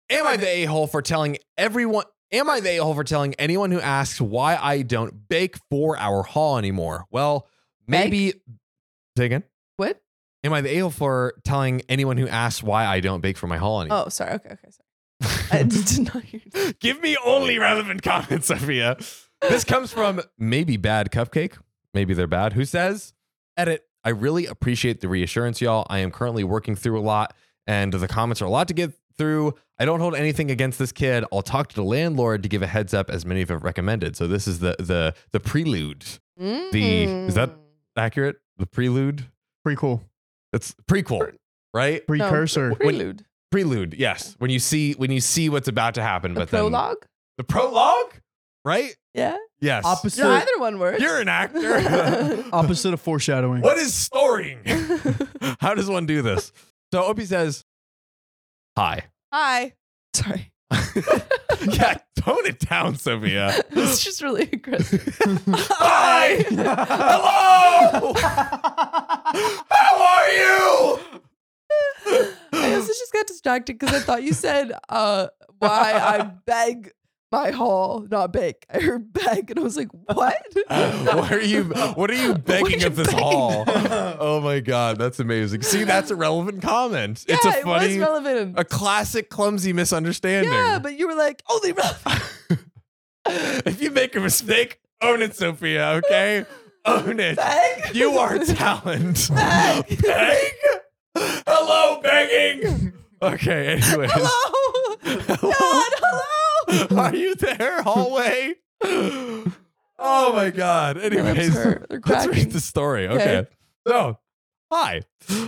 Am I the a-hole for telling everyone? Am I the a-hole for telling anyone who asks why I don't bake for our haul anymore? Well, maybe. Say again. What? Am I the a-hole for telling anyone who asks why I don't bake for my haul anymore? Oh, sorry. Okay, sorry. I just did not hear you. Give me only relevant comments, Sophia. This comes from Maybe Bad Cupcake. Maybe they're bad. Who says, edit, I really appreciate the reassurance, y'all. I am currently working through a lot, and the comments are a lot to get through. I don't hold anything against this kid. I'll talk to the landlord to give a heads up, as many have recommended. So this is the prelude. Is that accurate? The prelude? Prequel. It's prequel, right? Precursor. No, prelude. Prelude, yes. When you see what's about to happen, The but prologue? then the prologue, right? Yeah. Yes. Opposite. Yeah, either one works. You're an actor. Opposite of foreshadowing. What is storing? How does one do this? So Opie says, hi. Hi. Sorry. Yeah, tone it down, Sophia. It's just really aggressive. Hi. Hello. How are you? I also just got distracted because I thought you said why I beg my haul, not bake. I heard beg and I was like, what? What are you begging you of this begging? hall? Oh my God, that's amazing. See, that's a relevant comment. Yeah, It's a it was funny, relevant. a classic clumsy misunderstanding. Yeah, but you were like, only relevant. If you make a mistake, own it, Sophia, okay? Own it. Beg? You are talent. Beg. Beg? Hello, begging. Okay, anyways. Hello. God, hello. Are you there, hallway? Oh my God. Anyways, hurt. They're let's cracking. read the story. Okay. Okay. So, hi.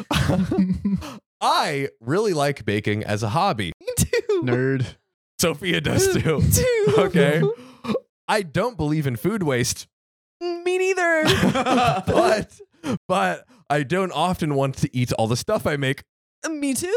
I really like baking as a hobby. Me too. Nerd. Sophia does too. Too. Okay. I don't believe in food waste, Me neither. but I don't often want to eat all the stuff I make. Me too.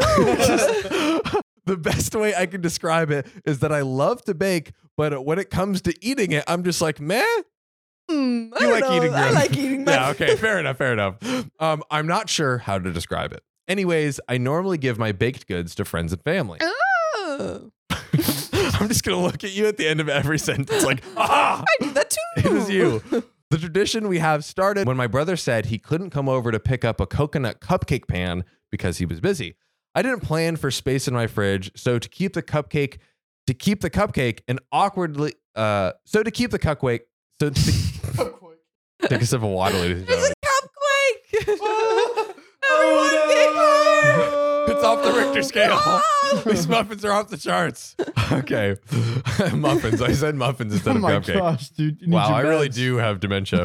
The best way I can describe it is that I love to bake, but when it comes to eating it, I'm just like, meh. I You don't like know. eating I good. like eating. Yeah, okay, fair enough. I'm not sure how to describe it. Anyways, I normally give my baked goods to friends and family. Oh, I'm just gonna look at you at the end of every sentence like, ah, I do that too. it is you. The tradition we have started when my brother said he couldn't come over to pick up a coconut cupcake pan because he was busy. I didn't plan for space in my fridge, so to keep the cupcake and awkwardly, so to keep the cupcake, so to take a sip of water, ladies and There's gentlemen. a cupquake. Everyone get home. It's off the Richter scale. Ah! These muffins are off the charts. Okay. Muffins. I said muffins instead Oh of my cupcake. gosh, dude. You need Wow, your I really meds. do have dementia.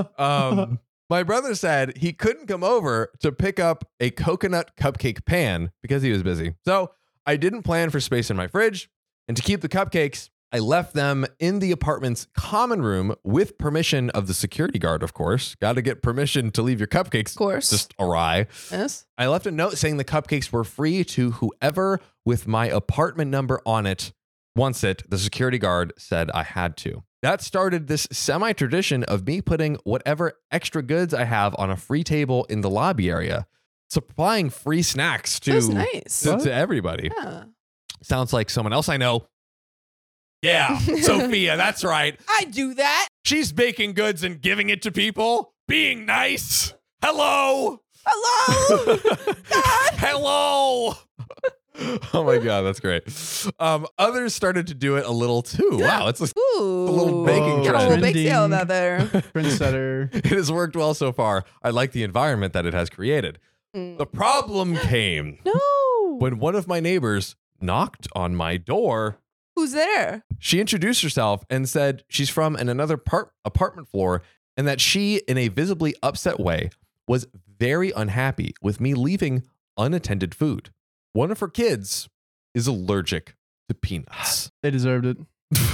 My brother said he couldn't come over to pick up a coconut cupcake pan because he was busy. So I didn't plan for space in my fridge. And to keep the cupcakes, I left them in the apartment's common room with permission of the security guard, of course. Got to get permission to leave your cupcakes Of course. just awry. Yes. I left a note saying the cupcakes were free to whoever with my apartment number on it wants it. The security guard said I had to. That started this semi-tradition of me putting whatever extra goods I have on a free table in the lobby area, supplying free snacks That's to, nice. to everybody. Yeah. Sounds like someone else I know. Yeah, Sophia, that's right. I do that. She's baking goods and giving it to people, being nice. Hello. Hello. God. Hello. Oh my God, that's great. Others started to do it a little too. Wow, it's a Ooh. little baking Got a trend. little bake Trending. sale out there. Trendsetter. It has worked well so far. I like the environment that it has created. The problem came No. when one of my neighbors knocked on my door. Who's there? She introduced herself and said she's from another apartment floor and that she, in a visibly upset way, was very unhappy with me leaving unattended food. One of her kids is allergic to peanuts. They deserved it.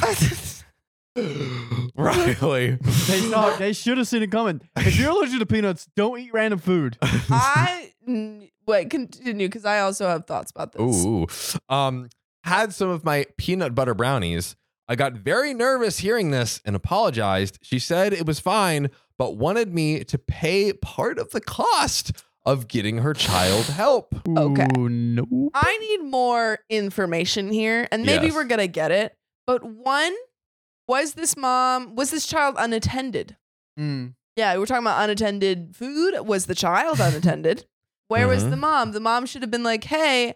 Riley. They should have seen it coming. If you're allergic to peanuts, don't eat random food. Wait, continue, because I also have thoughts about this. Ooh. Had some of my peanut butter brownies. I got very nervous hearing this and apologized. She said it was fine, but wanted me to pay part of the cost of getting her child help. Okay. Ooh, nope. I need more information here, and maybe Yes. we're gonna get it. But one, was this child unattended? Mm. Yeah, we're talking about unattended food. Was the child unattended? Where was Mhm. the mom? The mom should have been like, hey,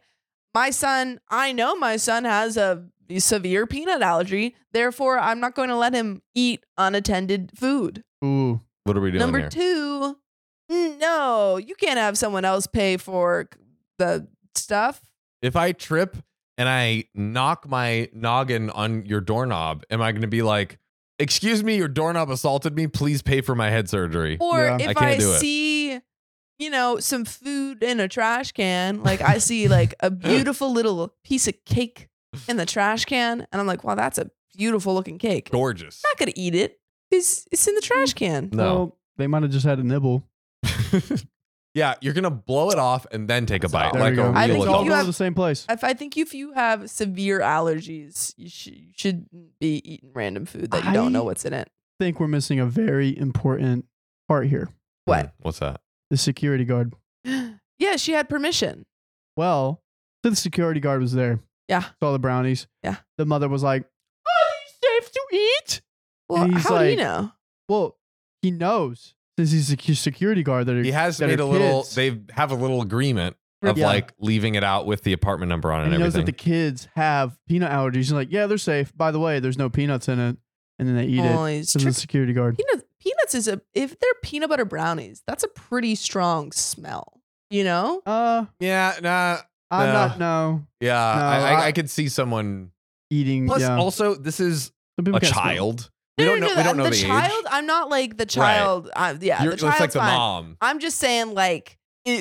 I know my son has a severe peanut allergy. Therefore, I'm not going to let him eat unattended food. Ooh. What are we doing Number here? 2, no, you can't have someone else pay for the stuff. If I trip and I knock my noggin on your doorknob, am I going to be like, excuse me, your doorknob assaulted me. Please pay for my head surgery. Or Yeah. I if can't I do it. see, some food in a trash can, like I see like a beautiful little piece of cake in the trash can, and I'm like, wow, that's a beautiful looking cake. I'm Gorgeous. not gonna eat it because it's in the trash can. No. Well, they might have just had a nibble. Yeah, you're going to blow it off and then take a bite There like we a go. I real think It's all if you adult. going have- to the same place. I think if you have severe allergies, you shouldn't be eating random food that you don't know I- what's in it. I think we're missing a very important part here. What? What's that? The security guard. Yeah, she had permission. Well, so the security guard was there. Yeah. Saw the brownies. Yeah. The mother was like, "Are these safe to eat?" Well, And he's how do you like- know? Well, he knows since he's a security guard that He has that made are a little, kids. they have a little agreement of Yeah. like leaving it out with the apartment number on it And and he knows that everything. the kids have peanut allergies. He's like, yeah, they're safe. By the way, there's no peanuts in it. And then they eat Oh, it. he's So the security guard. Peanuts is if they're peanut butter brownies, that's a pretty strong smell. You know? Yeah, nah. I'm No. not, no, Yeah, No, I I- could see someone. eating. Plus, yeah. also, this is Some people a can't smell. child. We don't know. We don't know the the child. age. I'm not like the child. Yeah, You're, the it's child's like the fine. mom. I'm just saying, like,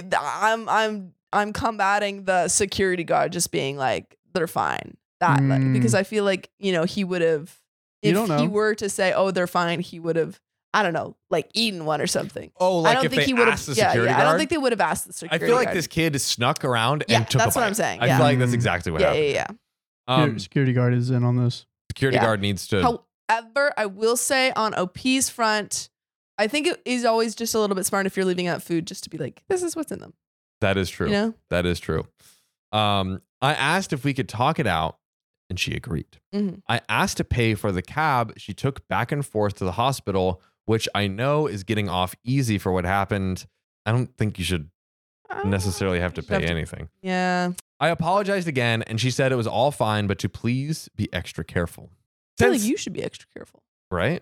I'm combating the security guard just being like, they're fine. Like, because I feel like, he would have, You if don't he know. were to say, oh, they're fine, he would have, I don't know, like eaten one or something. Oh, I like don't if think they he would have. asked the Yeah, security yeah. guard. I don't think they would have asked the I security feel like guard. this kid snuck around Yeah, and took that's a what bite. I'm saying, I yeah. feel like that's exactly what Yeah, happened. yeah, yeah. Security guard is in on this. Security Yeah. guard needs to. However, I will say on OP's front, I think it is always just a little bit smart if you're leaving out food just to be like, this is what's in them. That is true. You know? That is true. I asked if we could talk it out, and she agreed. Mhm. I asked to pay for the cab she took back and forth to the hospital, which I know is getting off easy for what happened. I don't think you should necessarily have to You should pay anything. Yeah. I apologized again, and she said it was all fine, but to please be extra careful. I feel like Since- you should be extra careful. right?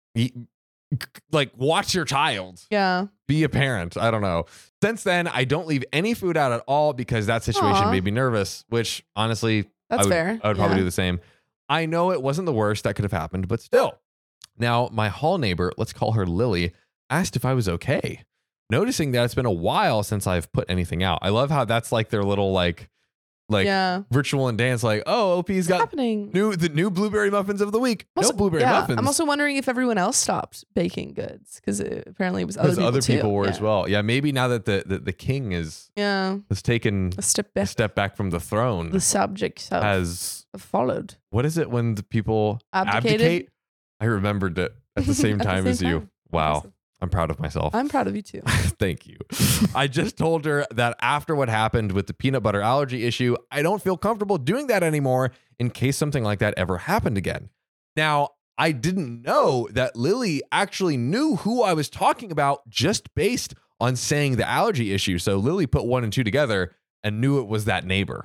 Like, watch your child. Yeah. Be a parent. I don't know. Since then, I don't leave any food out at all because that situation Aw. made me nervous, which honestly, That's I would, fair. I would probably Yeah. do the same. I know it wasn't the worst that could have happened, but still. Now, my hall neighbor, let's call her Lily, asked if I was okay, noticing that it's been a while since I've put anything out. I love how that's like their little like yeah. ritual and dance. Like, oh, OP's What's got happening? the new blueberry muffins of the week. Also- no blueberry yeah, muffins. I'm also wondering if everyone else stopped baking goods because apparently it was because other people, too. were yeah. as well. Yeah, maybe now that the king has Yeah. taken A step a back. step back from the throne, The subjects have followed. what is it when the people Abdicated? abdicate? I remembered it at the same At the time same as you. time. Wow, Awesome. I'm proud of myself. I'm proud of you too. Thank you. I just told her that after what happened with the peanut butter allergy issue, I don't feel comfortable doing that anymore in case something like that ever happened again. Now, I didn't know that Lily actually knew who I was talking about just based on saying the allergy issue. So Lily put 1 and 2 together and knew it was that neighbor.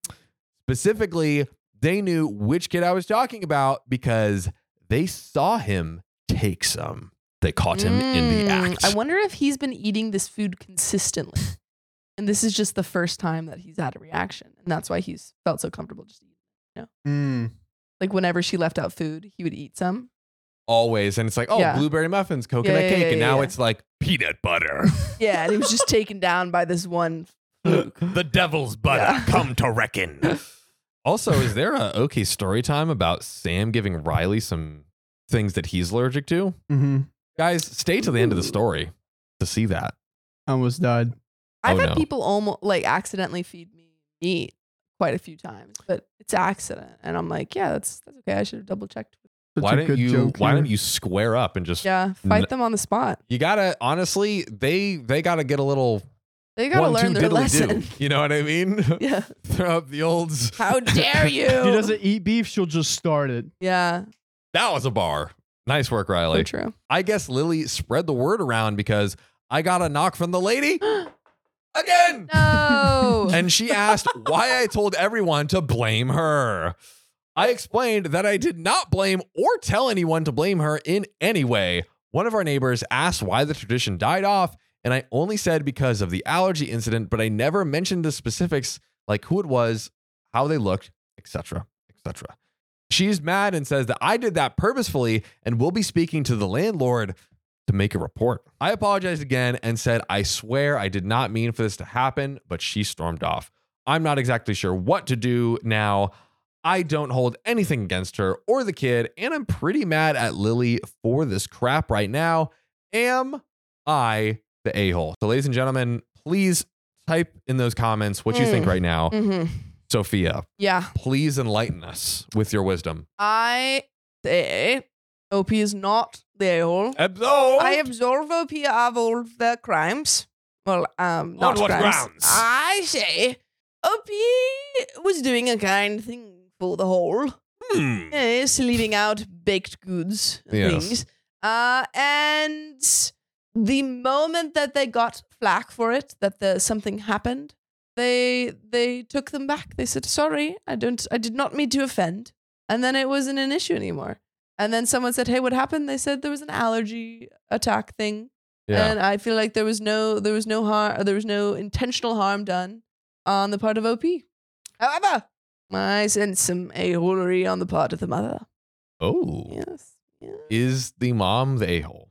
Specifically, they knew which kid I was talking about because they saw him take some. They caught him in the act. I wonder if he's been eating this food consistently. And this is just the first time that he's had a reaction. And that's why he's felt so comfortable just eating. Like whenever she left out food, he would eat some. Always. And it's like, oh, Yeah. blueberry muffins, coconut Yeah, cake. yeah, And now yeah. it's like peanut butter. Yeah, and he was just taken down by this one fluke. The devil's butter Yeah. come to reckon. Also, is there a okay story time about Sam giving Riley some things that he's allergic to? Mm-hmm. Guys, stay to the end of the story to see that. I almost died. I've Oh, had no. people almost like accidentally feed me meat quite a few times, but it's an accident. And I'm like, yeah, that's okay. I should have double checked. Such Why a didn't good you joke why here. don't you square up and just Yeah, fight them on the spot. you gotta honestly, they gotta get a little They gotta One, learn two, their diddly lesson. do. You know what I mean? Yeah. Throw up the old. How dare you? If he doesn't eat beef, she'll just start it. Yeah. That was a bar. Nice work, Riley. So true. I guess Lily spread the word around because I got a knock from the lady again. No. And she asked why I told everyone to blame her. I explained that I did not blame or tell anyone to blame her in any way. One of our neighbors asked why the tradition died off, and I only said because of the allergy incident, but I never mentioned the specifics like who it was, how they looked, etc., etc. She's mad and says that I did that purposefully and will be speaking to the landlord to make a report. I apologized again and said, I swear I did not mean for this to happen, but she stormed off. I'm not exactly sure what to do now. I don't hold anything against her or the kid, and I'm pretty mad at Lily for this crap right now. Am I the a-hole? So, ladies and gentlemen, please type in those comments what you think right now. Mm-hmm. Sophia, Yeah. please enlighten us with your wisdom. I say OP is not the a-hole. Absolve. I absolve OP of all of their crimes. Well, not what crimes. grounds? I say OP was doing a kind thing for the whole. Yes, leaving out baked goods and Yes. things. And the moment that they got flack for it, that something happened, they took them back. They said, sorry, I did not mean to offend. And then it wasn't an issue anymore. And then someone said, hey, what happened? They said there was an allergy attack thing. Yeah. And I feel like there was no intentional harm done on the part of OP. However, I sense some a-holery on the part of the mother. Oh. Yes. Is the mom the a-hole?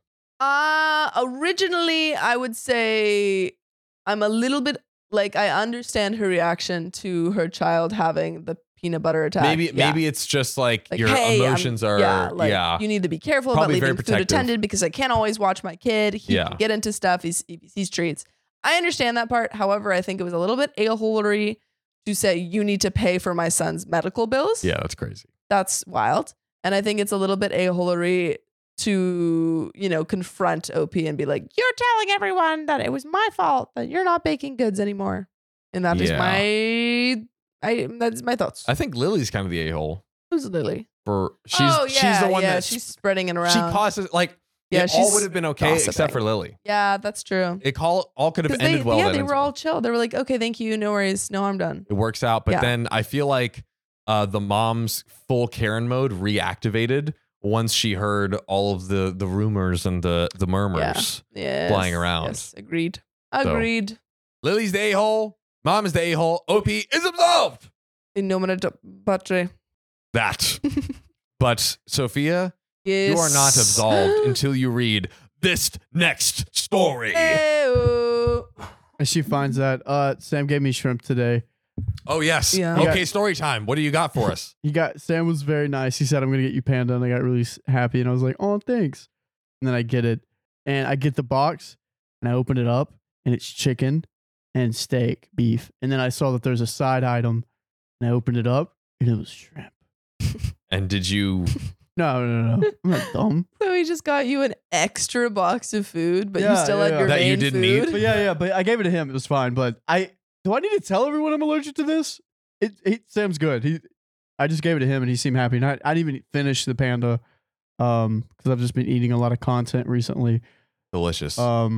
Originally, I would say I'm a little bit like I understand her reaction to her child having the peanut butter attack. Maybe it's just like your hey, emotions are you need to be careful Probably about very leaving food protective. attended because I can't always watch my kid. He Yeah. can get into stuff. If he sees treats. I understand that part. However, I think it was a little bit a-holery to say you need to pay for my son's medical bills. Yeah, that's crazy. That's wild. And I think it's a little bit a-holery to, confront OP and be like, you're telling everyone that it was my fault that you're not baking goods anymore. And that is that's my thoughts. I think Lily's kind of the a-hole. Who's Lily? She's the one that she's spreading it around. she causes it all she's would have been okay gossiping. except for Lily. Yeah, that's true. It all could have 'Cause ended well. they were all chill. They were like, okay, thank you, no worries, no harm done. It works out, but Yeah. then I feel like the mom's full Karen mode reactivated once she heard all of the rumors and the murmurs. Yes, flying around. Yes, agreed. Lily's the a-hole. Mom is the a-hole. OP is absolved. In nomine Patri. That. But Sophia, Yes. you are not absolved until you read this next story. Ew. And she finds that Sam gave me shrimp today. Oh, yes. Yeah. Okay, story time. What do you got for us? Sam was very nice. He said, I'm going to get you panda. And I got really happy. And I was like, oh, thanks. And then I get it. And I get the box and I open it up and it's chicken and steak, beef. And then I saw that there's a side item and I opened it up and it was shrimp. And did you... No. I'm not dumb. So he just got you an extra box of food, but you Yeah, still yeah, had yeah. your That you main didn't food. eat? But yeah, but I gave it to him. It was fine. But do I need to tell everyone I'm allergic to this? Sam's good. I just gave it to him and he seemed happy. And I didn't even finish the panda because I've just been eating a lot of content recently. Delicious.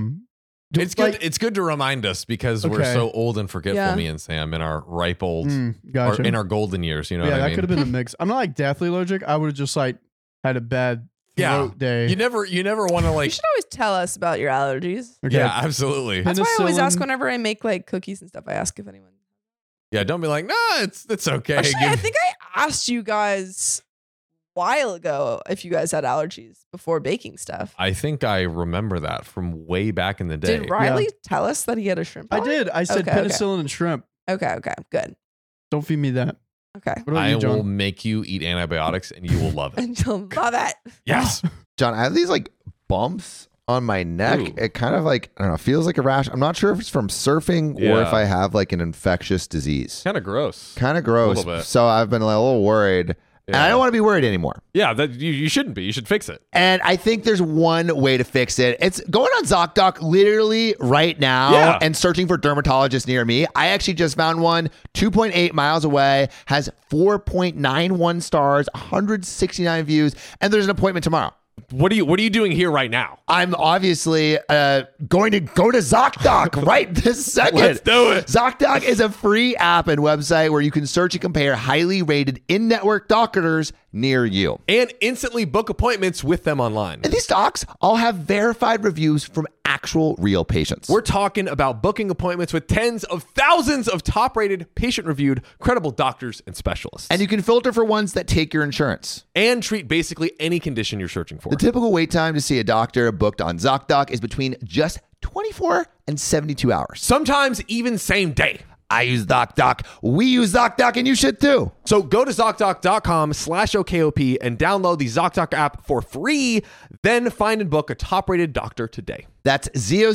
It's good. It's good to remind us because we're Okay. so old and forgetful, Yeah. me and Sam, in our ripe old, Gotcha. or in our golden years. You know yeah, what I that mean? could have been a mix. I'm not like deathly allergic. I would have just like had a bad throat day. You never want to You like. should always tell us about your allergies. Okay. Yeah, absolutely. That's why I always ask Penicillin. whenever I make like cookies and stuff. I ask if anyone. Yeah, don't be like, no, it's okay. Actually, I think I asked you guys a while ago if you guys had allergies before baking stuff. I think I remember that from way back in the day. Did Riley tell us that he had a shrimp I allergy? did. I said Okay, penicillin and shrimp. Okay, good. Don't feed me that. Okay. What about I you, John? will make you eat antibiotics and you will love it. And you'll love it. Yes. John, I have these like bumps on my neck. Ooh. It kind of like, I don't know, feels like a rash. I'm not sure if it's from surfing or Yeah. if I have like an infectious disease. Kind of gross. Kind of gross. little bit. So I've been a little worried. And I don't want to be worried anymore. Yeah, that you shouldn't be. You should fix it. And I think there's one way to fix it. It's going on ZocDoc literally right now Yeah. and searching for dermatologists near me. I actually just found one 2.8 miles away, has 4.91 stars, 169 views, and there's an appointment tomorrow. What are you doing here right now? I'm obviously going to go to ZocDoc right this second. Let's do it. ZocDoc is a free app and website where you can search and compare highly rated in-network doctors near you. And instantly book appointments with them online. And these docs all have verified reviews from actual real patients. We're talking about booking appointments with tens of thousands of top-rated, patient-reviewed, credible doctors and specialists. And you can filter for ones that take your insurance. And treat basically any condition you're searching for. The typical wait time to see a doctor booked on ZocDoc is between just 24 and 72 hours. Sometimes even same day. I use ZocDoc. We use ZocDoc, and you should too. So go to ZocDoc.com/OKOP and download the ZocDoc app for free. Then find and book a top-rated doctor today. That's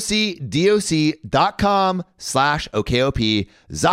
ZocDoc.com/OKOP.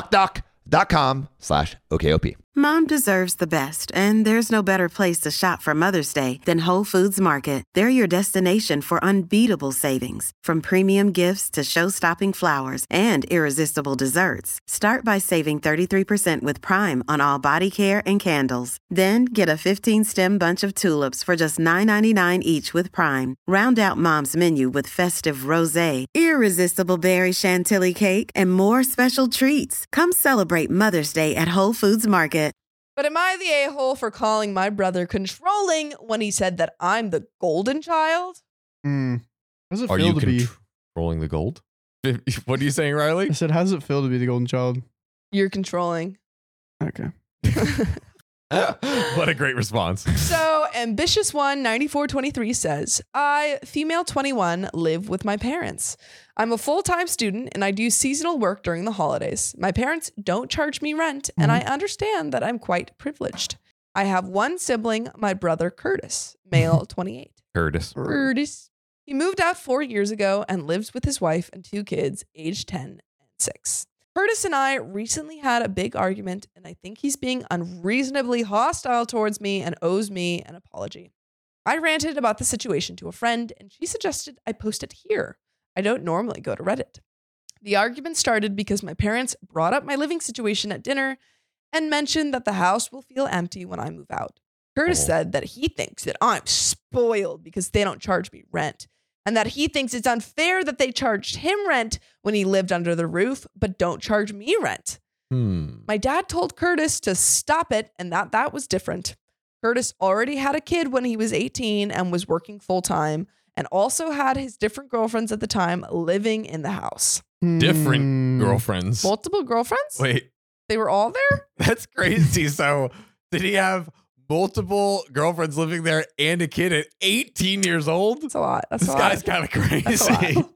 ZocDoc.com/OKOP. Mom deserves the best, and there's no better place to shop for Mother's Day than Whole Foods Market. They're your destination for unbeatable savings, from premium gifts to show-stopping flowers and irresistible desserts. Start by saving 33% with Prime on all body care and candles. Then get a 15-stem bunch of tulips for just $9.99 each with Prime. Round out Mom's menu with festive rosé, irresistible berry chantilly cake, and more special treats. Come celebrate Mother's Day at Whole Foods Market. But am I the a-hole for calling my brother controlling when he said that I'm the golden child? How does it Are feel you to be? controlling the gold? What are you saying, Riley? I said, how does it feel to be the golden child? You're controlling. Okay. What a great response. So, Ambitious One 9423 says, I, female 21, live with my parents. I'm a full-time student and I do seasonal work during the holidays. My parents don't charge me rent, and I understand that I'm quite privileged. I have one sibling, my brother Curtis, male 28. Curtis. He moved out 4 years ago and lives with his wife and 2 kids, aged 10 and 6. Curtis and I recently had a big argument, and I think he's being unreasonably hostile towards me and owes me an apology. I ranted about the situation to a friend, and she suggested I post it here. I don't normally go to Reddit. The argument started because my parents brought up my living situation at dinner and mentioned that the house will feel empty when I move out. Curtis said that he thinks that I'm spoiled because they don't charge me rent, and that he thinks it's unfair that they charged him rent when he lived under the roof, but don't charge me rent. My dad told Curtis to stop it, and that was different. Curtis already had a kid when he was 18 and was working full-time, and also had his different girlfriends at the time living in the house. Different girlfriends. Multiple girlfriends? Wait, They were all there? that's crazy. So did he have multiple girlfriends living there and a kid at 18 years old? That's a lot. That's This a lot. guy's kind of That's a crazy.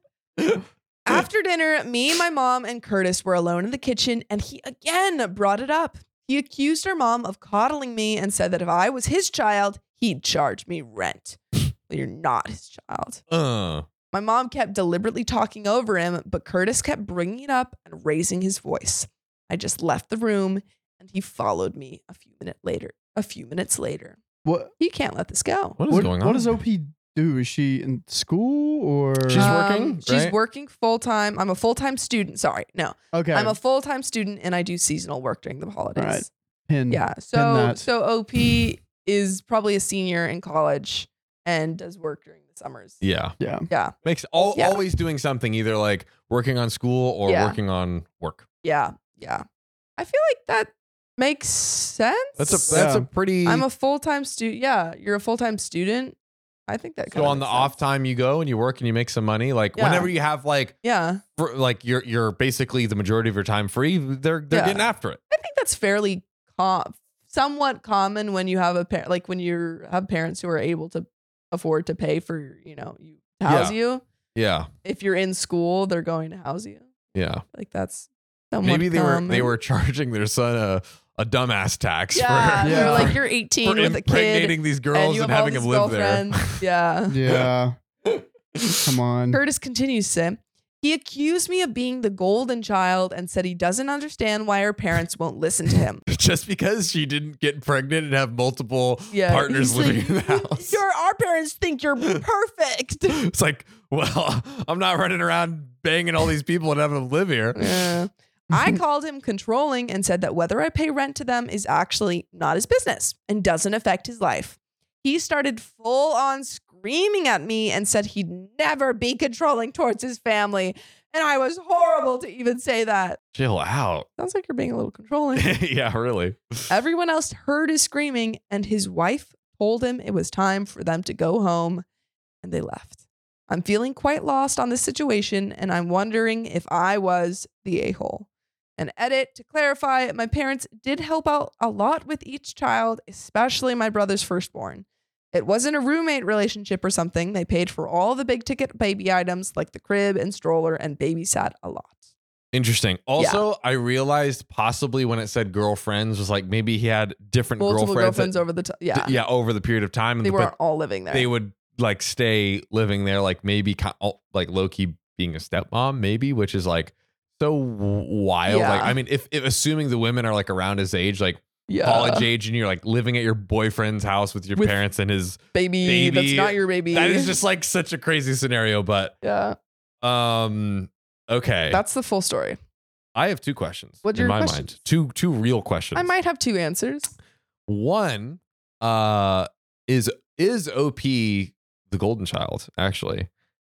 After dinner, me, my mom, and Curtis were alone in the kitchen, and he again brought it up. He accused our mom of coddling me and said that if I was his child, he'd charge me rent. Well, you're not his child. My mom kept deliberately talking over him, but Curtis kept bringing it up and raising his voice. I just left the room, and he followed me a few minutes later. What? He can't let this go. What is going on? What does OP do? Is she in school or? She's working, She's right? working full-time. I'm a full-time student. Sorry, no. Okay. I'm a full-time student, and I do seasonal work during the holidays. Right. Pin. Yeah. Pin So that. so OP is probably a senior in college and does work during the summers. Yeah. Yeah. Yeah. Makes Yeah. always doing something, either like working on school or Yeah. working on work. Yeah. Yeah. I feel like that makes sense. That's Yeah. a pretty. I'm a full-time student. Yeah, you're a full-time student. I think that so kinda on the makes off sense. time you go and you work and you make some money. Like Yeah. whenever you have like Yeah. like you're basically the majority of your time free. They're Yeah. getting after it. I think that's fairly somewhat common when you have when you have parents who are able to afford to pay for, you to house you. Yeah. If you're in school, they're going to house you. Yeah. Like that's somewhat Maybe they common. were charging their son a dumbass tax Yeah, for, they're Yeah. like, you're 18 for with a kid impregnating these and girls you and, have all having these them live there. girlfriends. Yeah. Yeah. Come on. Curtis continues to say, He accused me of being the golden child and said he doesn't understand why her parents won't listen to him. Just because she didn't get pregnant and have multiple Yeah, partners he's living like, in the house. Our parents think you're perfect. It's like, well, I'm not running around banging all these people and having them live here. Yeah. I called him controlling and said that whether I pay rent to them is actually not his business and doesn't affect his life. He started full on screaming at me and said he'd never be controlling towards his family. And I was horrible to even say that. Chill out. Sounds like you're being a little controlling. Yeah, really. Everyone else heard his screaming, and his wife told him it was time for them to go home, and they left. I'm feeling quite lost on this situation, and I'm wondering if I was the a-hole. An edit to clarify, my parents did help out a lot with each child, especially my brother's firstborn. It wasn't a roommate relationship or something. They paid for all the big ticket baby items like the crib and stroller and babysat a lot. Interesting. Also, I realized possibly when it said girlfriends was like maybe he had different Multiple girlfriends that- over the time. Yeah. yeah, over the period of time. They but weren't all living there. They would like stay living there, like maybe like low key being a stepmom, maybe, which is like so wild. Yeah. Like, I mean, if assuming the women are like around his age, like yeah. college age, and you're like living at your boyfriend's house with your With parents and his baby. That's not your baby. that is just like such a crazy scenario. But yeah. Okay, That's the full story. I have two questions What's in your my questions? mind. Two real questions. I might have two answers. One, is OP the golden child actually?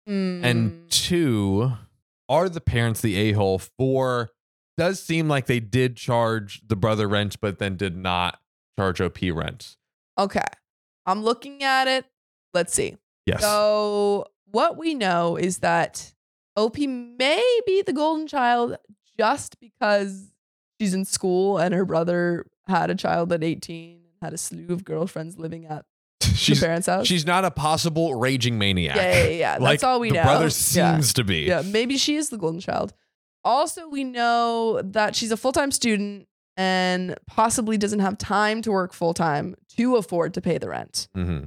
And two, are the parents the a-hole for? Does seem like they did charge the brother rent, but then did not charge OP rent. Okay. I'm looking at it. Let's see. Yes. So what we know is that OP may be the golden child just because she's in school and her brother had a child at 18 and had a slew of girlfriends living at the parents' house. She's not a possible raging maniac. Yeah. Like, That's all we the know. brother Yeah. seems to be. Yeah, maybe she is the golden child. Also, we know that she's a full-time student and possibly doesn't have time to work full-time to afford to pay the rent. Mm-hmm.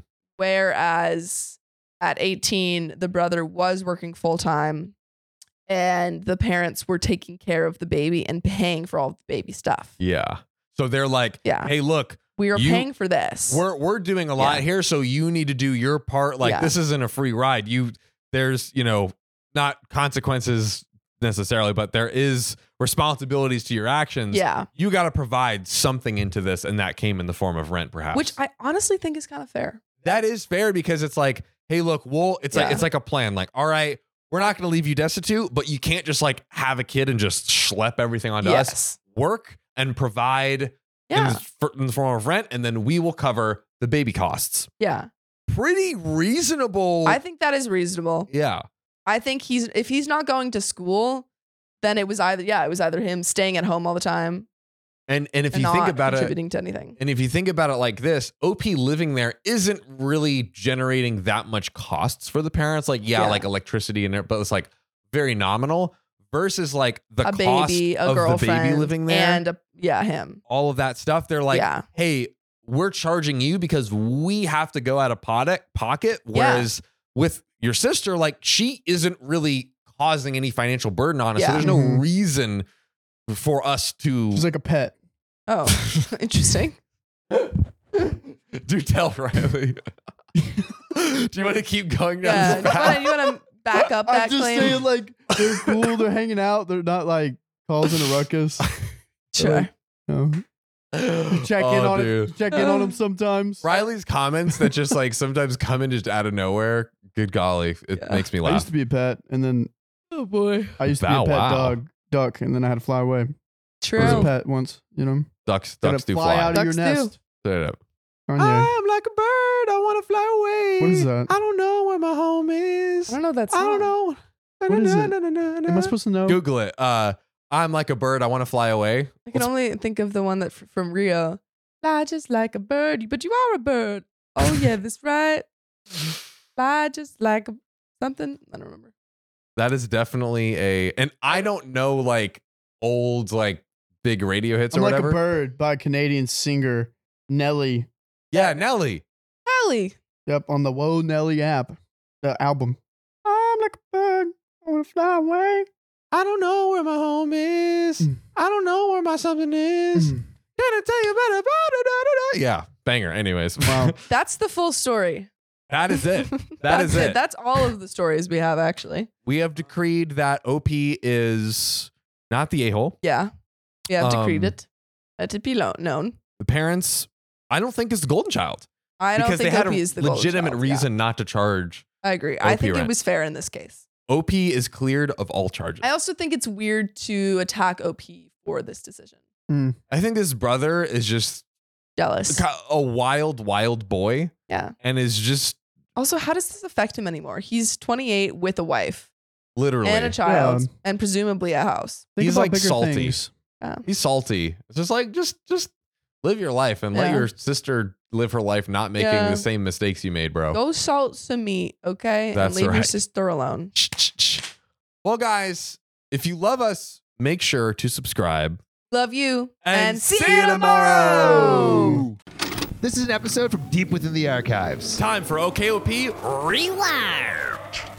Whereas at 18, the brother was working full-time and the parents were taking care of the baby and paying for all the baby stuff. Yeah. So they're like, Yeah. hey, look, We are paying for this. we're doing a lot Yeah. here, so you need to do your part. Like, Yeah. this isn't a free ride. There's, not consequences necessarily, but there is responsibilities to your actions. Yeah. You got to provide something into this, and that came in the form of rent, perhaps. Which I honestly think is kind of fair. That is fair because it's like, hey, look, it's Yeah. like a plan. Like, all right, we're not going to leave you destitute, but you can't just like have a kid and just schlep everything onto us. Yes. Work and provide Yeah. in the form of rent, and then we will cover the baby costs. Yeah. Pretty reasonable. I think that is reasonable. Yeah. I think if he's not going to school, then it was either him staying at home all the time And if and you think not about it, contributing to anything. and if you think about it like this, OP living there isn't really generating that much costs for the parents. Like, Yeah. like electricity and but it's like very nominal versus like the A cost baby, a of girlfriend, the baby living there and him. all of that stuff. They're like, Yeah. hey, we're charging you because we have to go out of pocket. Whereas with your sister, like, she isn't really causing any financial burden on us. So Yeah. there's no Mhm. reason for us to She's like a pet. Oh, interesting. do tell Riley. Do you want to keep going down Yeah. this path? You want to back up that I'm just claim? saying, like, they're cool. They're hanging out. They're not like causing a ruckus. Sure. You know, check in on it. Check in on them sometimes. Riley's comments that just like sometimes come in just out of nowhere. Good golly, it Yeah. makes me I laugh. used to be a pet, and then Oh boy. I used to be Oh, a pet wow. duck, and then I had to fly away. I was a True. pet once, you know. Ducks Gotta do fly fly. out of your Ducks do. nest. Straight up. Aren't you? I'm like a bird. I want to fly away. What is that? I don't know where my home is. I don't know that I don't song. know. What is it? Am I supposed to know? Google it. I'm like a bird. I want to fly away. I can only think of the one that from Rio. Fly just like a bird, but you are a bird. Oh yeah, that's right. Fly just like something. I don't remember. That is definitely and I don't know like old like big radio hits I'm or like whatever. a bird by Canadian singer Nelly. Yeah, Nelly. Ellie. Yep, on the Whoa Nelly app, the album. I'm like a bird. I want to fly away. I don't know where my home is. I don't know where my something is. Can I tell you about it? Yeah, banger. Anyways, Wow. That's the full story. that is it. That That's is it. That's all of the stories we have, actually. We have decreed that OP is not the a-hole. Yeah. We have decreed Um, it. Let it be known. The parents, I don't think is the golden child. I don't Because think they had OP a is the golden legitimate child. reason not to charge. Yeah, I agree. I OP think rent. it was fair in this case. OP is cleared of all charges. I also think it's weird to attack OP for this decision. I think this brother is just Jealous. a wild, wild boy Yeah. and is just Also, how does this affect him anymore? He's 28 with a wife literally, and a child Yeah. and presumably a house. Think He's about like bigger salty. things. he's salty. It's just like, just live your life and let Yeah. your sister live her life not making Yeah. the same mistakes you made, bro. Go salt some meat, okay? That's and leave your right. sister alone. Well, guys, if you love us, make sure to subscribe. Love you. And see see you you tomorrow. This is an episode from deep within the archives. Time for OKOP Rewind.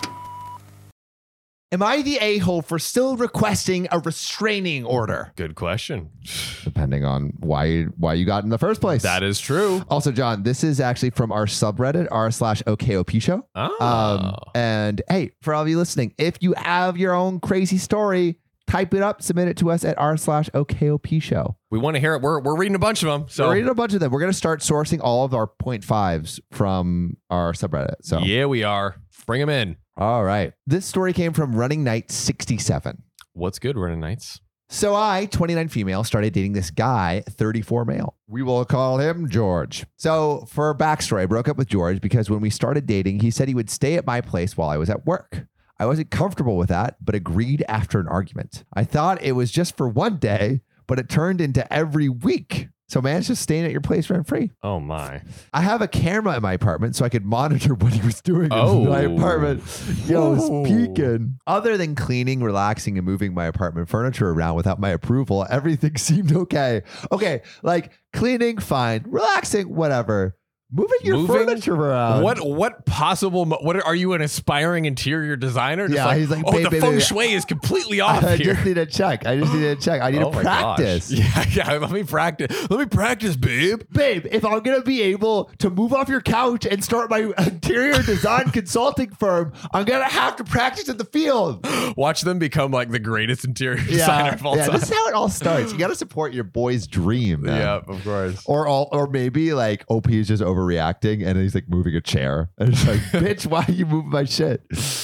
Am I the a-hole for still requesting a restraining order? Good question. Depending on why you got in the first place. That is true. Also, John, this is actually from our subreddit, r/OKOP show. Oh. And hey, for all of you listening, if you have your own crazy story, type it up, submit it to us at r/OKOP show. We want to hear it. We're reading a bunch of them. So We're reading a bunch of them. We're going to start sourcing all of our 0.5s from our subreddit. So yeah, we are. Bring them in. all right. This story came from Running Knight 67. What's good, Running Knights? So I, 29 female, started dating this guy, 34 male. We will call him George. So for backstory, I broke up with George because when we started dating, he said he would stay at my place while I was at work. I wasn't comfortable with that, but agreed after an argument. I thought it was just for one day, but it turned into every week. So man's just staying at your place rent free. Oh my. I have a camera in my apartment so I could monitor what he was doing Oh. in my apartment. Yo, Ooh. was peeking. Other than cleaning, relaxing, and moving my apartment furniture around without my approval, everything seemed okay. Okay, like cleaning, fine. Relaxing, whatever. Moving your furniture around. What possible? What are you, an aspiring interior designer? Just Yeah, he's like, oh, babe, the babe, feng babe, shui is completely off I here. just need to check. I need Oh to my practice. gosh. Yeah. Let me practice, babe. Babe, if I'm going to be able to move off your couch and start my interior design consulting firm, I'm going to have to practice in the field. Watch them become like the greatest interior designer of all time. This is how it all starts. You got to support your boy's dream, man. Yeah, of course. Or maybe like OP is just overreacting and he's like moving a chair. And it's like, bitch, why are you moving my shit?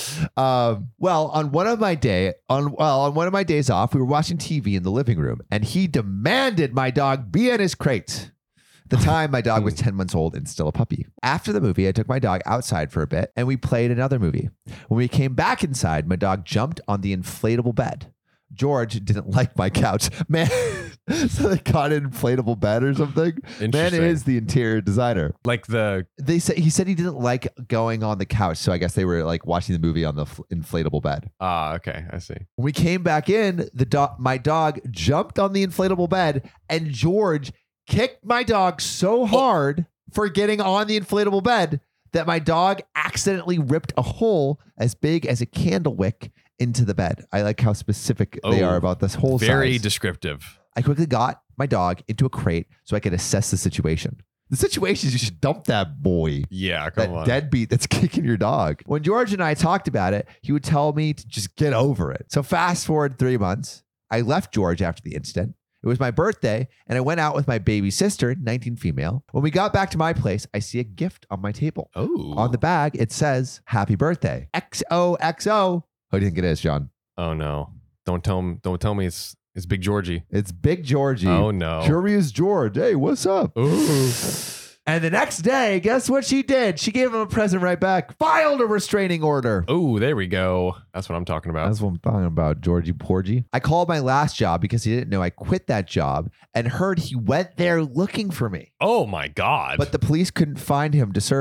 Well, on one of my days off, we were watching TV in the living room and he demanded my dog be in his crate. At the time, my dog was 10 months old and still a puppy. After the movie, I took my dog outside for a bit and we played another movie. When we came back inside, my dog jumped on the inflatable bed. George didn't like my couch. Man, so they got an inflatable bed or something. Man Interesting. is the interior designer. Like He said he didn't like going on the couch, so I guess they were like watching the movie on the inflatable bed. okay, I see. When we came back in, my dog jumped on the inflatable bed, and George kicked my dog so hard for getting on the inflatable bed that my dog accidentally ripped a hole as big as a candle wick into the bed. I like how specific they are about this whole Very size. descriptive. I quickly got my dog into a crate so I could assess the situation. The situation is you should dump that boy. Yeah, That come on. deadbeat that's kicking your dog. When George and I talked about it, he would tell me to just get over it. So fast forward 3 months, I left George after the incident. It was my birthday, and I went out with my baby sister, 19 female. When we got back to my place, I see a gift on my table. Oh. On the bag, it says, "Happy birthday, XOXO." Who do you think it is, John? Oh no. Don't tell me it's Big Georgie. It's Big Georgie. Oh no. Curious George. Hey, what's up? Ooh. And the next day, guess what she did? She gave him a present right back. Filed a restraining order. Oh, there we go. That's what I'm talking about. That's what I'm talking about, Georgie Porgy. I called my last job because he didn't know I quit that job and heard he went there looking for me. Oh my God. But the police couldn't find him to serve him.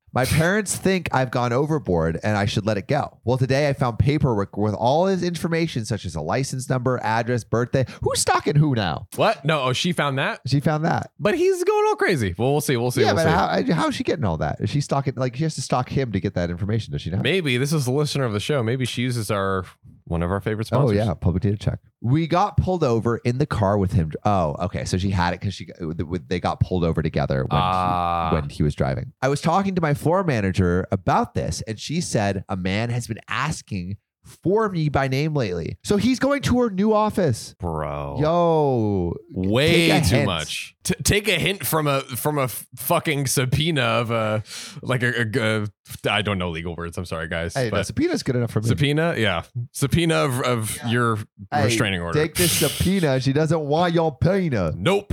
My parents think I've gone overboard and I should let it go. Well, today I found paperwork with all his information, such as a license number, address, birthday. Who's stalking who now? What? No. Oh, she found that. She found that. But he's going all crazy. Well, we'll see. We'll see. Yeah, we'll but see. how is she getting all that? Is she stalking? Like, she has to stalk him to get that information. Does she not? Maybe this is the listener of the show. Maybe she uses one of our favorite Oh sponsors. yeah, public data check. We got pulled over in the car with him. Oh, okay. So she had it because they got pulled over together when he was driving. I was talking to my floor manager about this, and she said a man has been asking for me by name lately. So he's going to her new office. Bro. Yo, Way take a too hint. much. Take a hint from a fucking subpoena of a I don't know legal words. I'm sorry, guys. Hey, no, but subpoena's good enough for me. subpoena, yeah, subpoena of your Hey, restraining order. Take this subpoena. She doesn't want your pina. Nope.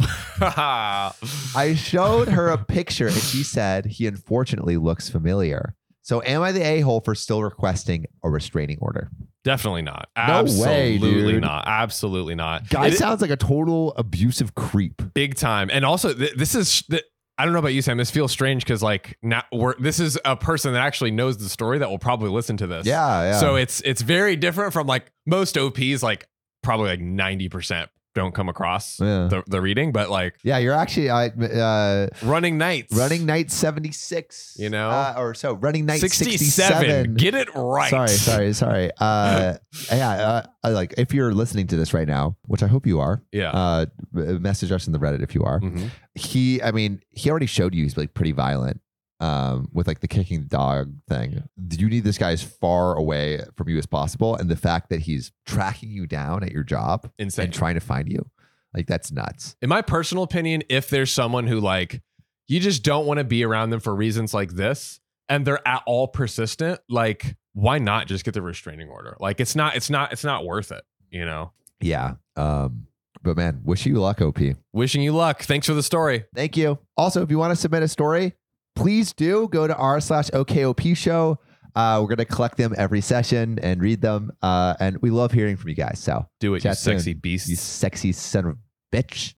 I showed her a picture and she said he unfortunately looks familiar. So am I the a-hole for still requesting a restraining order? Definitely not. No way, Absolutely dude. not. Absolutely not. Guy It- sounds like a total abusive creep. big time. And also, this is. I don't know about you, Sam. This feels strange because now this is a person that actually knows the story that will probably listen to this. Yeah. So it's very different from like most OPs. Like probably like 90% don't come across Yeah. the reading, but like Yeah, you're actually running nights, running night 76. You know? Running night 67. 67. Get it right. Sorry. Like if you're listening to this right now, which I hope you are, Yeah. message us in the Reddit if you are. Mhm. He already showed you he's like pretty violent with like the kicking the dog thing. You need this guy as far away from you as possible. And the fact that he's tracking you down at your job Insane. and trying to find you, like that's nuts. In my personal opinion, if there's someone who like you just don't want to be around them for reasons like this, and they're at all persistent, like why not just get the restraining order? Like it's not worth it, you know. Yeah. But man, wish you luck, OP. Wishing you luck. Thanks for the story. Thank you. Also, if you want to submit a story, please do go to r/OKOP show. We're going to collect them every session and read them. And we love hearing from you guys. So Do it, you chat soon, sexy beast. you sexy son of a bitch.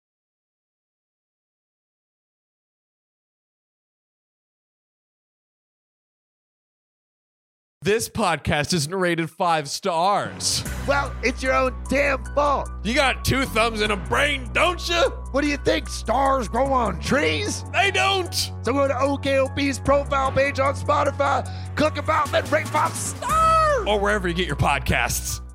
This podcast isn't rated 5 stars. Well, it's your own damn fault. You got 2 thumbs and a brain, don't you? What do you think? Stars grow on trees? They don't. So go to OKOP's profile page on Spotify, click about, then rate 5 stars. Or wherever you get your podcasts.